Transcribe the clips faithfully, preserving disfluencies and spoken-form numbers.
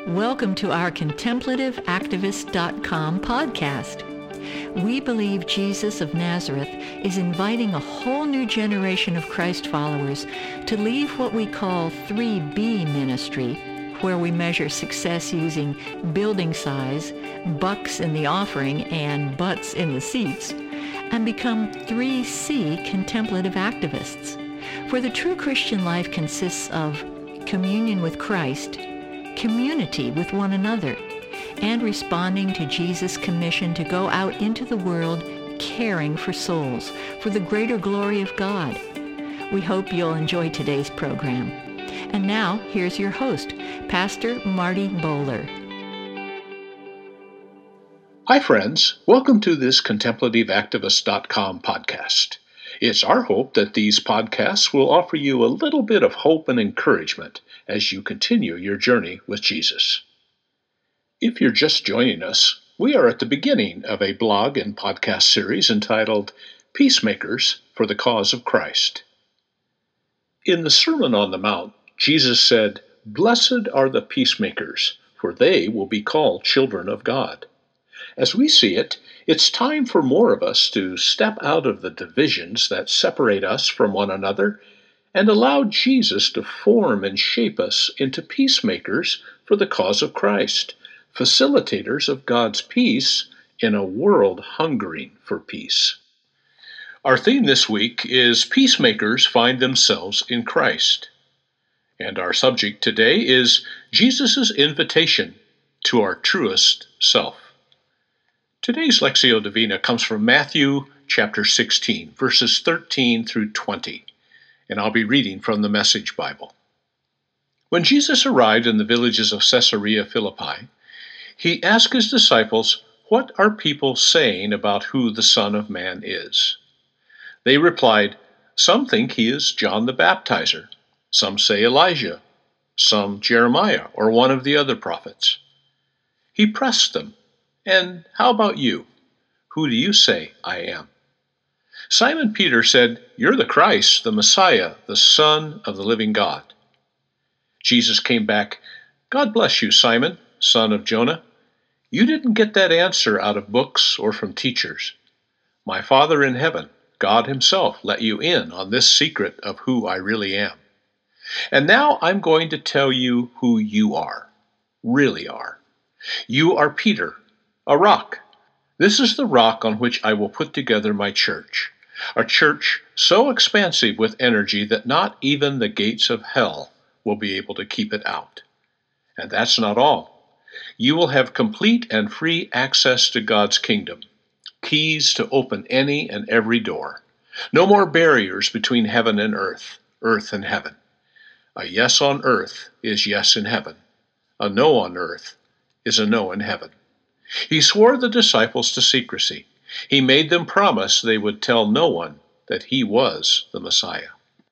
Welcome to our contemplative activist dot com podcast. We believe Jesus of Nazareth is inviting a whole new generation of Christ followers to leave what we call three B ministry, where we measure success using building size, bucks in the offering, and butts in the seats, and become three C contemplative activists, where the true Christian life consists of communion with Christ, community with one another, and responding to Jesus' commission to go out into the world caring for souls for the greater glory of God. We hope you'll enjoy today's program. And now, here's your host, Pastor Marty Bowler. Hi, friends. Welcome to this contemplative activist dot com podcast. It's our hope that these podcasts will offer you a little bit of hope and encouragement as you continue your journey with Jesus. If you're just joining us, we are at the beginning of a blog and podcast series entitled Peacemakers for the Cause of Christ. In the Sermon on the Mount, Jesus said, "Blessed are the peacemakers, for they will be called children of God." As we see it, it's time for more of us to step out of the divisions that separate us from one another and allow Jesus to form and shape us into peacemakers for the cause of Christ, facilitators of God's peace in a world hungering for peace. Our theme this week is Peacemakers Find Themselves in Christ. And our subject today is Jesus' invitation to our truest self. Today's Lectio Divina comes from Matthew chapter sixteen, verses thirteen through twenty, and I'll be reading from the Message Bible. When Jesus arrived in the villages of Caesarea Philippi, he asked his disciples, "What are people saying about who the Son of Man is?" They replied, "Some think he is John the Baptizer, some say Elijah, some Jeremiah or one of the other prophets." He pressed them, "And how about you? Who do you say I am?" Simon Peter said, "You're the Christ, the Messiah, the Son of the living God." Jesus came back, "God bless you, Simon, son of Jonah. You didn't get that answer out of books or from teachers. My Father in heaven, God himself, let you in on this secret of who I really am. And now I'm going to tell you who you are, really are. You are Peter, a rock. This is the rock on which I will put together my church, a church so expansive with energy that not even the gates of hell will be able to keep it out. And that's not all. You will have complete and free access to God's kingdom, keys to open any and every door. No more barriers between heaven and earth, earth and heaven. A yes on earth is yes in heaven. A no on earth is a no in heaven." He swore the disciples to secrecy. He made them promise they would tell no one that he was the Messiah.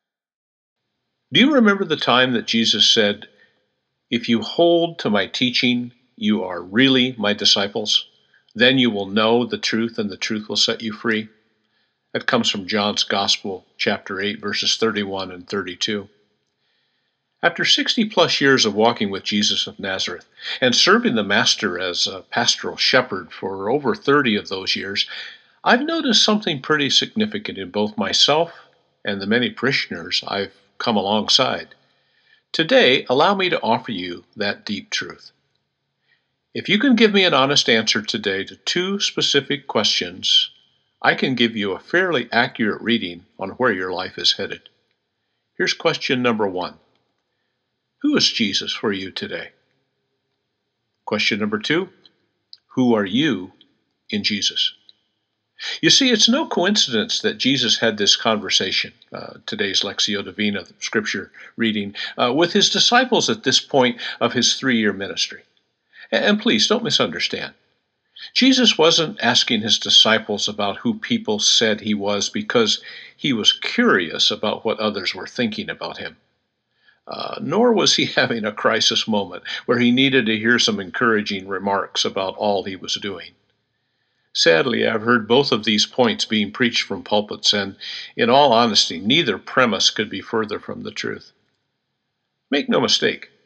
Do you remember the time that Jesus said, "If you hold to my teaching, you are really my disciples. Then you will know the truth, and the truth will set you free"? That comes from John's Gospel, chapter eight, verses thirty-one and thirty-two. After sixty-plus years of walking with Jesus of Nazareth and serving the Master as a pastoral shepherd for over thirty of those years, I've noticed something pretty significant in both myself and the many parishioners I've come alongside. Today, allow me to offer you that deep truth. If you can give me an honest answer today to two specific questions, I can give you a fairly accurate reading on where your life is headed. Here's question number one. Who is Jesus for you today? Question number two, who are you in Jesus? You see, it's no coincidence that Jesus had this conversation, uh, today's Lectio Divina, scripture reading, uh, with his disciples at this point of his three-year ministry. And please, don't misunderstand. Jesus wasn't asking his disciples about who people said he was because he was curious about what others were thinking about him. Uh, nor was he having a crisis moment where he needed to hear some encouraging remarks about all he was doing. Sadly, I've heard both of these points being preached from pulpits, and in all honesty, neither premise could be further from the truth. Make no mistake,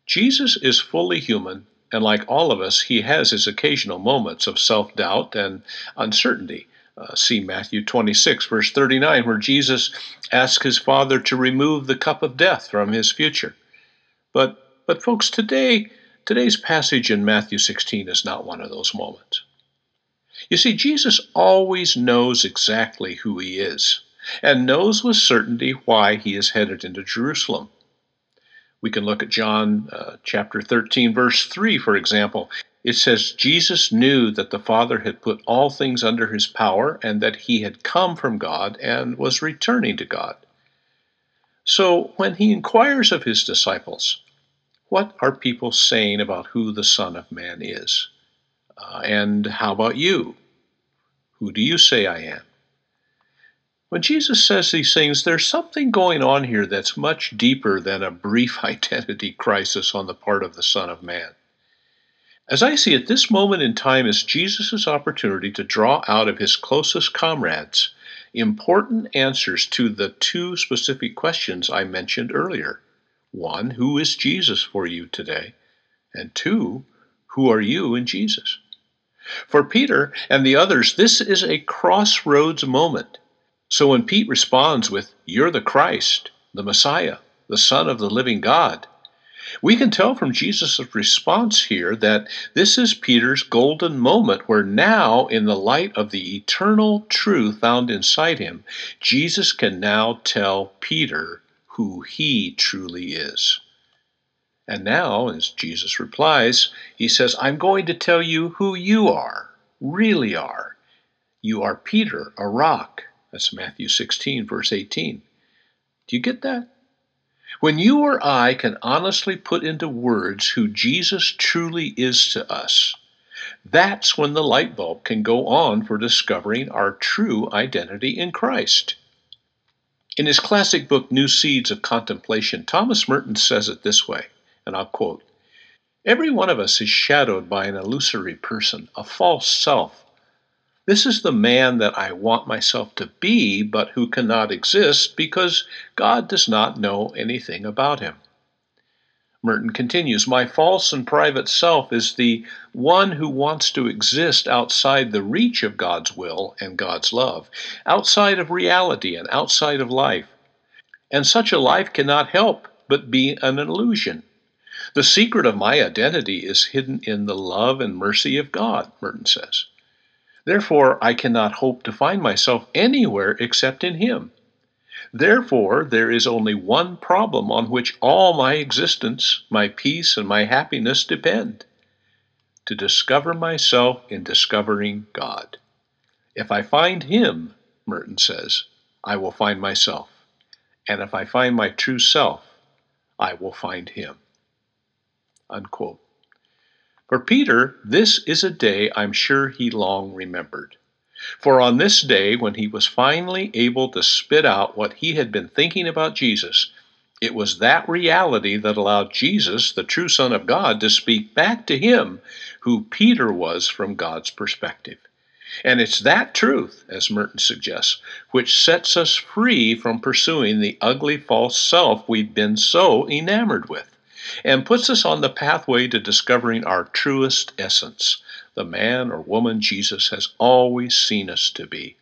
Jesus is fully human, and like all of us, he has his occasional moments of self-doubt and uncertainty. Uh, see Matthew twenty-six, verse thirty-nine, where Jesus asks his Father to remove the cup of death from his future. But, but folks, today, today's passage in Matthew sixteen is not one of those moments. You see, Jesus always knows exactly who he is, and knows with certainty why he is headed into Jerusalem. We can look at John uh, chapter thirteen, verse three, for example. It says, Jesus knew that the Father had put all things under his power, and that he had come from God and was returning to God. So when he inquires of his disciples, what are people saying about who the Son of Man is? Uh, and how about you? Who do you say I am? When Jesus says these things, there's something going on here that's much deeper than a brief identity crisis on the part of the Son of Man. As I see it, this moment in time is Jesus' opportunity to draw out of his closest comrades important answers to the two specific questions I mentioned earlier. One, who is Jesus for you today? And two, who are you in Jesus? For Peter and the others, this is a crossroads moment. So when Pete responds with, "You're the Christ, the Messiah, the Son of the living God," we can tell from Jesus' response here that this is Peter's golden moment where now, in the light of the eternal truth found inside him, Jesus can now tell Peter who he truly is. And now, as Jesus replies, he says, I'm going to tell you who you are, really are. You are Peter, a rock. That's Matthew sixteen, verse eighteen. Do you get that? When you or I can honestly put into words who Jesus truly is to us, that's when the light bulb can go on for discovering our true identity in Christ. In his classic book, New Seeds of Contemplation, Thomas Merton says it this way, and I'll quote, "Every one of us is shadowed by an illusory person, a false self. This is the man that I want myself to be, but who cannot exist because God does not know anything about him." Merton continues, "My false and private self is the one who wants to exist outside the reach of God's will and God's love, outside of reality and outside of life. And such a life cannot help but be an illusion. The secret of my identity is hidden in the love and mercy of God," Merton says. "Therefore, I cannot hope to find myself anywhere except in him. Therefore, there is only one problem on which all my existence, my peace, and my happiness depend: to discover myself in discovering God. If I find him," Merton says, "I will find myself. And if I find my true self, I will find him." Unquote. For Peter, this is a day I'm sure he long remembered. For on this day, when he was finally able to spit out what he had been thinking about Jesus, it was that reality that allowed Jesus, the true Son of God, to speak back to him who Peter was from God's perspective. And it's that truth, as Merton suggests, which sets us free from pursuing the ugly false self we've been so enamored with, and puts us on the pathway to discovering our truest essence, the man or woman Jesus has always seen us to be.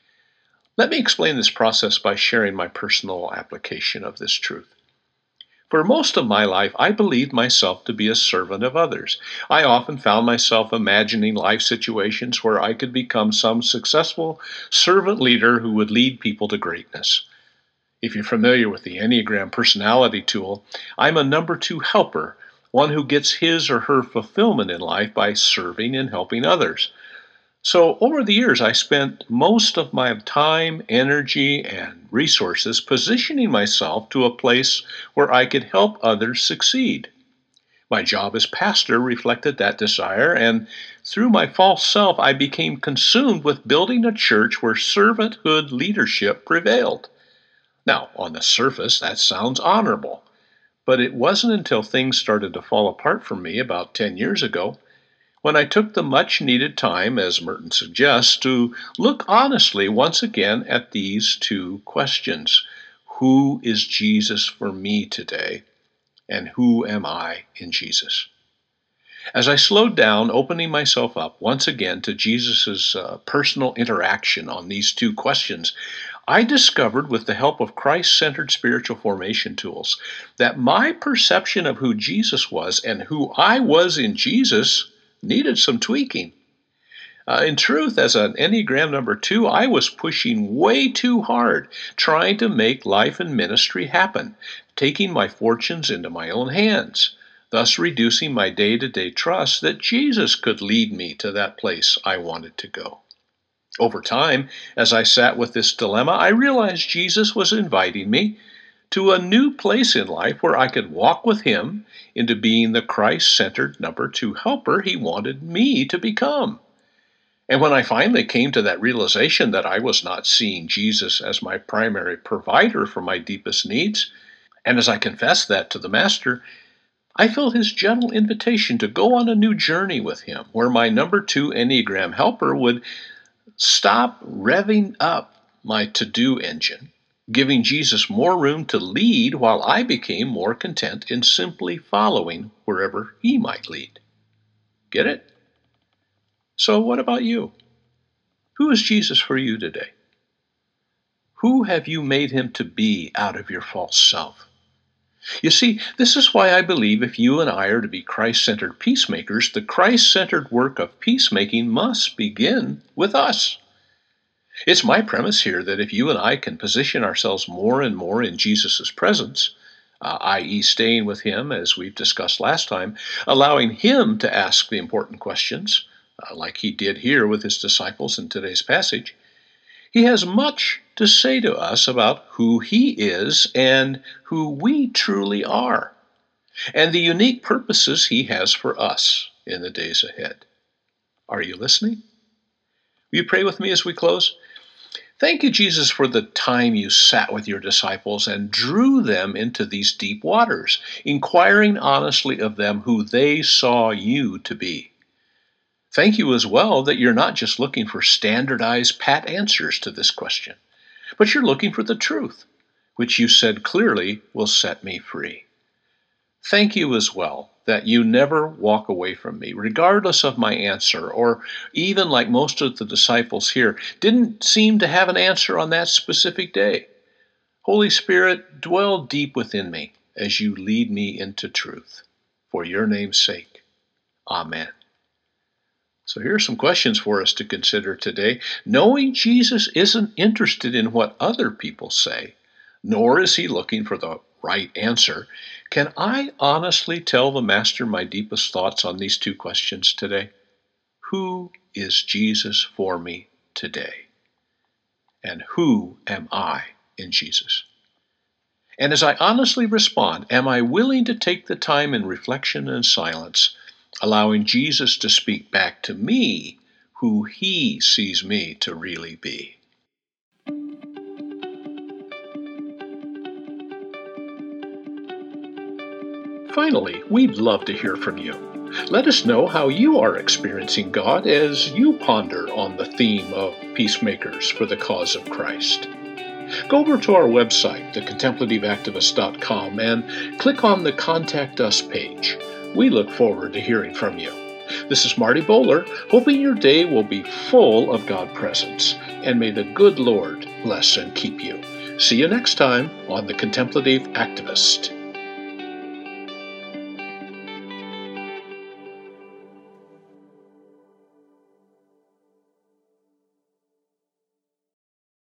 Let me explain this process by sharing my personal application of this truth. For most of my life, I believed myself to be a servant of others. I often found myself imagining life situations where I could become some successful servant leader who would lead people to greatness. If you're familiar with the Enneagram personality tool, I'm a number two helper, one who gets his or her fulfillment in life by serving and helping others. So over the years, I spent most of my time, energy, and resources positioning myself to a place where I could help others succeed. My job as pastor reflected that desire, and through my false self, I became consumed with building a church where servanthood leadership prevailed. Now, on the surface, that sounds honorable, but it wasn't until things started to fall apart for me about ten years ago when I took the much-needed time, as Merton suggests, to look honestly once again at these two questions. Who is Jesus for me today? And who am I in Jesus? As I slowed down, opening myself up once again to Jesus' uh, personal interaction on these two questions, I discovered, with the help of Christ-centered spiritual formation tools, that my perception of who Jesus was and who I was in Jesus needed some tweaking. Uh, in truth, as an Enneagram number two, I was pushing way too hard, trying to make life and ministry happen, taking my fortunes into my own hands, thus reducing my day-to-day trust that Jesus could lead me to that place I wanted to go. Over time, as I sat with this dilemma, I realized Jesus was inviting me to a new place in life where I could walk with him into being the Christ-centered number two helper he wanted me to become. And when I finally came to that realization that I was not seeing Jesus as my primary provider for my deepest needs, and as I confessed that to the Master, I felt his gentle invitation to go on a new journey with him, where my number two Enneagram helper would stop revving up my to-do engine, giving Jesus more room to lead while I became more content in simply following wherever he might lead. Get it? So what about you? Who is Jesus for you today? Who have you made him to be out of your false self? You see, this is why I believe if you and I are to be Christ-centered peacemakers, the Christ-centered work of peacemaking must begin with us. It's my premise here that if you and I can position ourselves more and more in Jesus' presence, uh, that is staying with him, as we've discussed last time, allowing him to ask the important questions, uh, like he did here with his disciples in today's passage, he has much to say to us about who he is and who we truly are, and the unique purposes he has for us in the days ahead. Are you listening? Will you pray with me as we close? Thank you, Jesus, for the time you sat with your disciples and drew them into these deep waters, inquiring honestly of them who they saw you to be. Thank you as well that you're not just looking for standardized pat answers to this question, but you're looking for the truth, which you said clearly will set me free. Thank you as well that you never walk away from me, regardless of my answer, or even like most of the disciples here, didn't seem to have an answer on that specific day. Holy Spirit, dwell deep within me as you lead me into truth. For your name's sake. Amen. So here are some questions for us to consider today. Knowing Jesus isn't interested in what other people say, nor is he looking for the right answer, can I honestly tell the Master my deepest thoughts on these two questions today? Who is Jesus for me today? And who am I in Jesus? And as I honestly respond, am I willing to take the time in reflection and silence, allowing Jesus to speak back to me who he sees me to really be? Finally, we'd love to hear from you. Let us know how you are experiencing God as you ponder on the theme of peacemakers for the cause of Christ. Go over to our website, the contemplative activist dot com, and click on the Contact Us page. We look forward to hearing from you. This is Marty Bowler, hoping your day will be full of God presence, and may the good Lord bless and keep you. See you next time on The Contemplative Activist.